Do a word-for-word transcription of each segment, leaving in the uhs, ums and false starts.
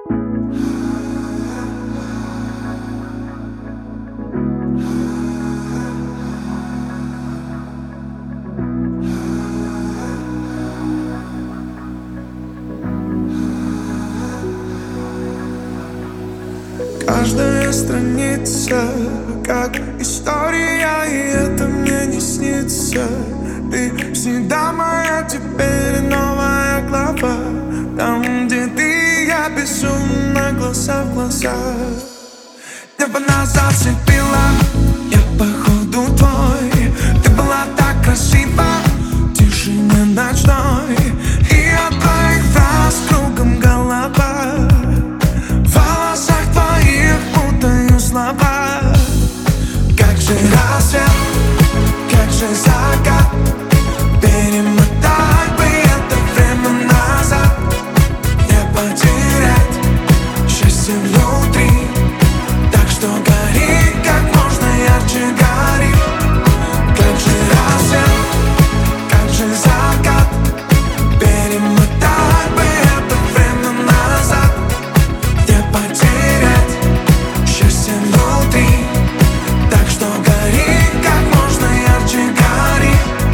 Каждая страница как история, и это мне не снится. Ты всегда моя, теперь новая глава. Там, где ты, я безумно, глаза в глаза. Небо нас зацепило, я походу твой. Ты была так красива в тишине ночной, и от твоих фраз кругом голова. В волосах твоих путаю слова. Как же рассвет, как же закат. Перемотай бы это время назад. Не потерять счастье внутри. Так что гори, как можно ярче гори. Как же рассвет, как же закат. Перемотай бы это время назад. Не потерять счастье внутри. Так что гори, как можно ярче гори.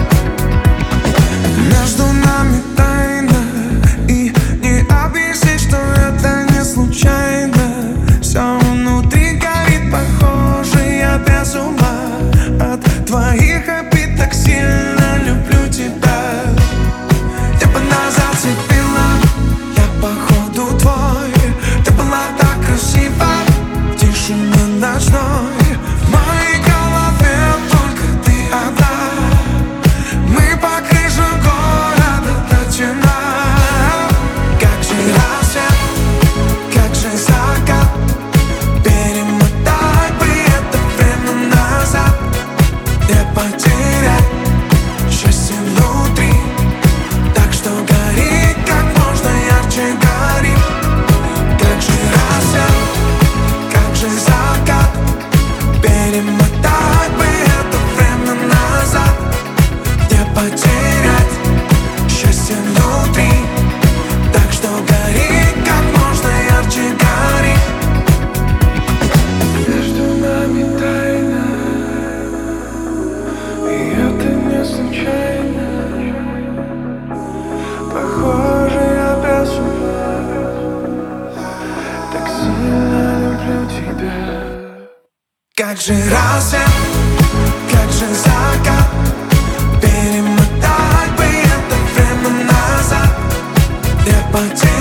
Между нами тайна, и не объяснить, что это не случайно. Все внутри горит, похоже, я без ума от твоих обид, так сильно люблю тебя. Небо нас зацепило, я походу твой. Ты была так красива в тишине ночной. В моей голове только ты одна. Мы по крышам города до темна. Как же рассвет, как же закат. Перемотай бы это время назад. Не потерять счастье внутри. Так что гори, как можно ярче гори. Как же рассвет, как же закат. Перемотай бы это время назад. Не потерять счастье внутри. Так что гори, как можно ярче гори. Между нами тайна, и это не случайно. Похоже, я без ума, так сильно люблю тебя. Как же рассвет, как же закат. Перемотай бы это время назад. Не потерять